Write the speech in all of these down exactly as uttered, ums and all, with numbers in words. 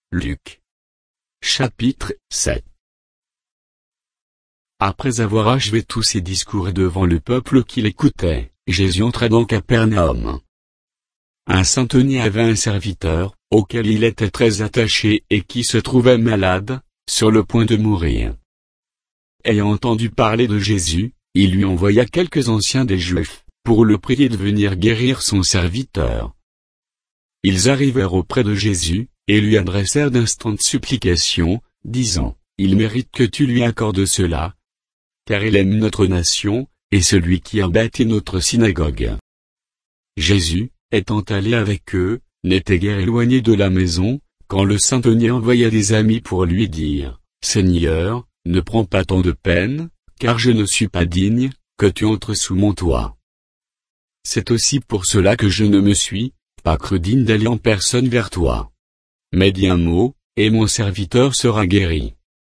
Luc. Chapitre sept. Après avoir achevé tous ses discours devant le peuple qui l'écoutait, Jésus entra dans Capernaum. Un centenier avait un serviteur, auquel il était très attaché et qui se trouvait malade, sur le point de mourir. Ayant entendu parler de Jésus, il lui envoya quelques anciens des Juifs, pour le prier de venir guérir son serviteur. Ils arrivèrent auprès de Jésus, et lui adressèrent d'instantes supplications, disant, « Il mérite que tu lui accordes cela, car il aime notre nation, et celui qui a bâti notre synagogue. » Jésus, étant allé avec eux, n'était guère éloigné de la maison, quand le centenier envoya des amis pour lui dire, « Seigneur, ne prends pas tant de peine, car je ne suis pas digne, que tu entres sous mon toit. C'est aussi pour cela que je ne me suis pas cru digne d'aller en personne vers toi. Mais dis un mot, et mon serviteur sera guéri.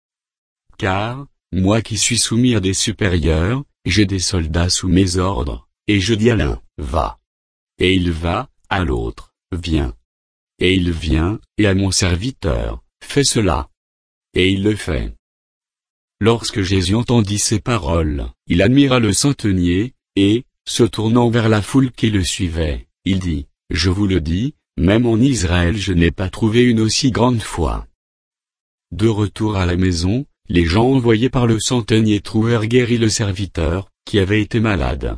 Car, moi qui suis soumis à des supérieurs, j'ai des soldats sous mes ordres, et je dis à l'un, va. Et il va, à l'autre, viens. Et il vient, et à mon serviteur, fais cela. Et il le fait. » Lorsque Jésus entendit ces paroles, il admira le centenier, et, se tournant vers la foule qui le suivait, il dit, « Je vous le dis, même en Israël je n'ai pas trouvé une aussi grande foi. » De retour à la maison, les gens envoyés par le centenier trouvèrent guéri le serviteur, qui avait été malade.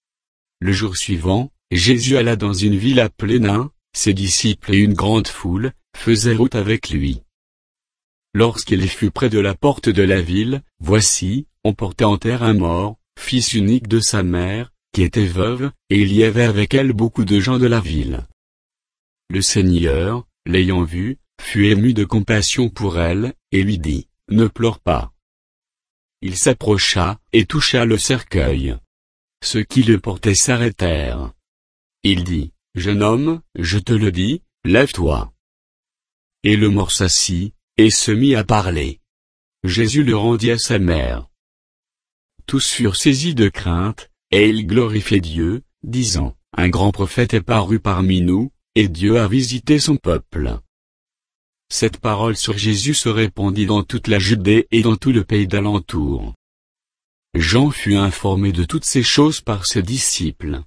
Le jour suivant, Jésus alla dans une ville appelée Nain, ses disciples et une grande foule, faisaient route avec lui. Lorsqu'il fut près de la porte de la ville, voici, on portait en terre un mort, fils unique de sa mère, qui était veuve, et il y avait avec elle beaucoup de gens de la ville. Le Seigneur, l'ayant vue, fut ému de compassion pour elle, et lui dit, « Ne pleure pas. » Il s'approcha, et toucha le cercueil. Ceux qui le portaient s'arrêtèrent. Il dit, « Jeune homme, je te le dis, lève-toi. » Et le mort s'assit, et se mit à parler. Jésus le rendit à sa mère. Tous furent saisis de crainte, et ils glorifiaient Dieu, disant, « Un grand prophète est paru parmi nous, et Dieu a visité son peuple. » Cette parole sur Jésus se répandit dans toute la Judée et dans tout le pays d'alentour. Jean fut informé de toutes ces choses par ses disciples.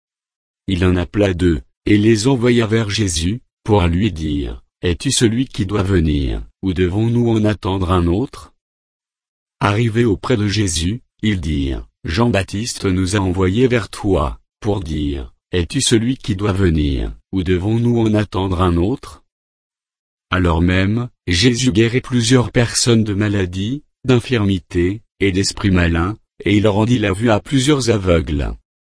Il en appela deux, et les envoya vers Jésus, pour lui dire, « Es-tu celui qui doit venir, ou devons-nous en attendre un autre ?» Arrivés auprès de Jésus, ils dirent, « Jean-Baptiste nous a envoyés vers toi, pour dire, « Es-tu celui qui doit venir, ou devons-nous en attendre un autre ?» Alors même, Jésus guérit plusieurs personnes de maladies, d'infirmités, et d'esprits malins, et il rendit la vue à plusieurs aveugles.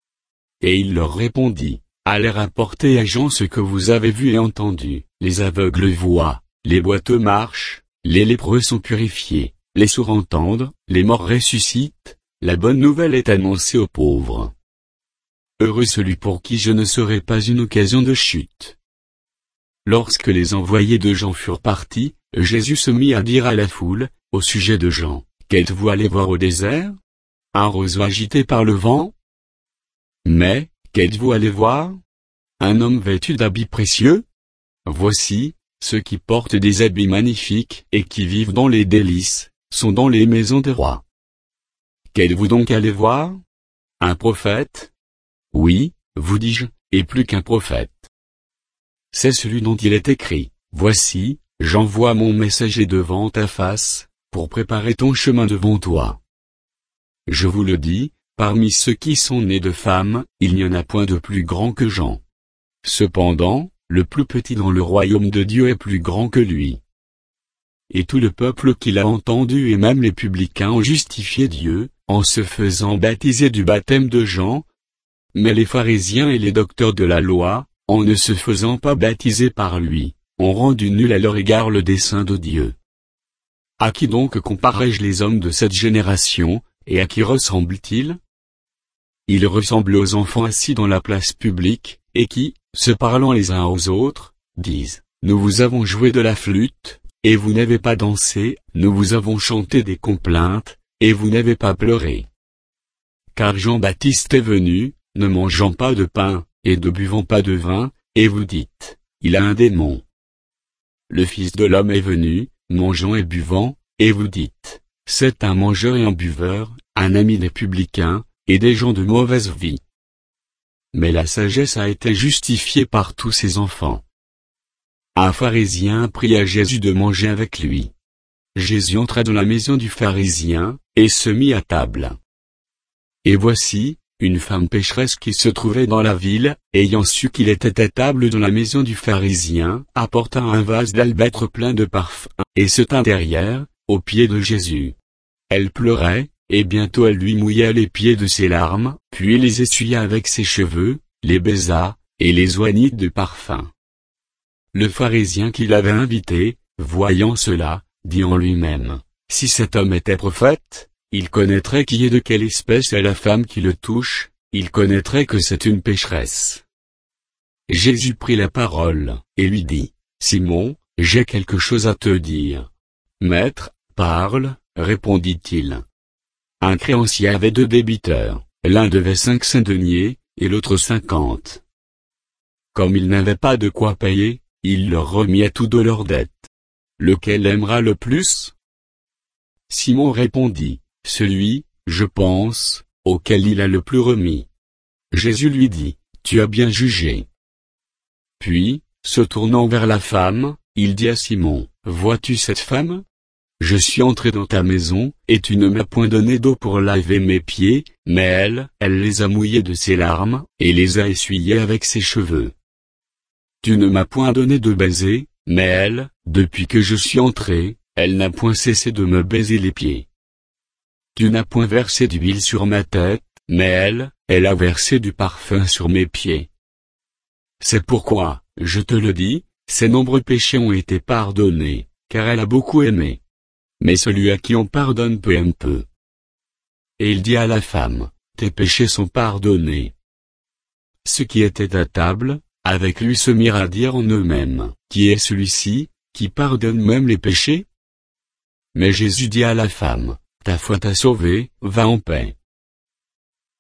Et il leur répondit, « Allez rapporter à Jean ce que vous avez vu et entendu, les aveugles voient, les boiteux marchent, les lépreux sont purifiés, les sourds entendent, les morts ressuscitent, la bonne nouvelle est annoncée aux pauvres. Heureux celui pour qui je ne serai pas une occasion de chute. » Lorsque les envoyés de Jean furent partis, Jésus se mit à dire à la foule, au sujet de Jean, « Qu'êtes-vous allé voir au désert? Un roseau agité par le vent? Mais, qu'êtes-vous allé voir? Un homme vêtu d'habits précieux? Voici, ceux qui portent des habits magnifiques et qui vivent dans les délices, sont dans les maisons des rois. Qu'êtes-vous donc allé voir? Un prophète? Oui, vous dis-je, et plus qu'un prophète. C'est celui dont il est écrit, « Voici, j'envoie mon messager devant ta face, pour préparer ton chemin devant toi. » Je vous le dis, parmi ceux qui sont nés de femmes, il n'y en a point de plus grand que Jean. Cependant, le plus petit dans le royaume de Dieu est plus grand que lui. Et tout le peuple qui l'a entendu et même les publicains ont justifié Dieu, en se faisant baptiser du baptême de Jean. Mais les pharisiens et les docteurs de la loi, en ne se faisant pas baptiser par lui, ont rendu nul à leur égard le dessein de Dieu. À qui donc comparerai-je les hommes de cette génération, et à qui ressemblent-ils? Ils ressemblent aux enfants assis dans la place publique, et qui, se parlant les uns aux autres, disent, « Nous vous avons joué de la flûte, et vous n'avez pas dansé, nous vous avons chanté des complaintes, et vous n'avez pas pleuré. Car Jean-Baptiste est venu, ne mangeant pas de pain, et ne buvant pas de vin, et vous dites, il a un démon. le Fils de l'homme est venu, mangeant et buvant, et vous dites, c'est un mangeur et un buveur, un ami des publicains, et des gens de mauvaise vie. Mais la sagesse a été justifiée par tous ses enfants. Un pharisien pria à Jésus de manger avec lui. Jésus entra dans la maison du pharisien, et se mit à table. Et voici, une femme pécheresse qui se trouvait dans la ville, ayant su qu'il était à table dans la maison du pharisien, apporta un vase d'albâtre plein de parfums, et se tint derrière, aux pieds de Jésus. Elle pleurait, et bientôt elle lui mouilla les pieds de ses larmes, puis les essuya avec ses cheveux, les baisa, et les oignit de parfum. Le pharisien qui l'avait invité, voyant cela, dit en lui-même, si cet homme était prophète, il connaîtrait qui est de quelle espèce est la femme qui le touche, il connaîtrait que c'est une pécheresse. Jésus prit la parole, et lui dit, Simon, j'ai quelque chose à te dire. Maître, parle, répondit-il. Un créancier avait deux débiteurs, l'un devait cinq cents deniers, et l'autre cinquante. Comme il n'avait pas de quoi payer, il leur remit à tous deux leurs dettes. Lequel aimera le plus? Simon répondit, celui, je pense, auquel il a le plus remis. Jésus lui dit, tu as bien jugé. Puis, se tournant vers la femme, il dit à Simon, vois-tu cette femme? Je suis entré dans ta maison, et tu ne m'as point donné d'eau pour laver mes pieds, mais elle, elle les a mouillés de ses larmes, et les a essuyés avec ses cheveux. Tu ne m'as point donné de baiser, mais elle, depuis que je suis entré, elle n'a point cessé de me baiser les pieds. Tu n'as point versé d'huile sur ma tête, mais elle, elle a versé du parfum sur mes pieds. C'est pourquoi, je te le dis, ses nombreux péchés ont été pardonnés, car elle a beaucoup aimé. Mais celui à qui on pardonne peu aime peu. Et il dit à la femme, tes péchés sont pardonnés. Ceux qui étaient à table, avec lui se mirent à dire en eux-mêmes, qui est celui-ci, qui pardonne même les péchés? Mais Jésus dit à la femme, ta foi t'a sauvée, va en paix.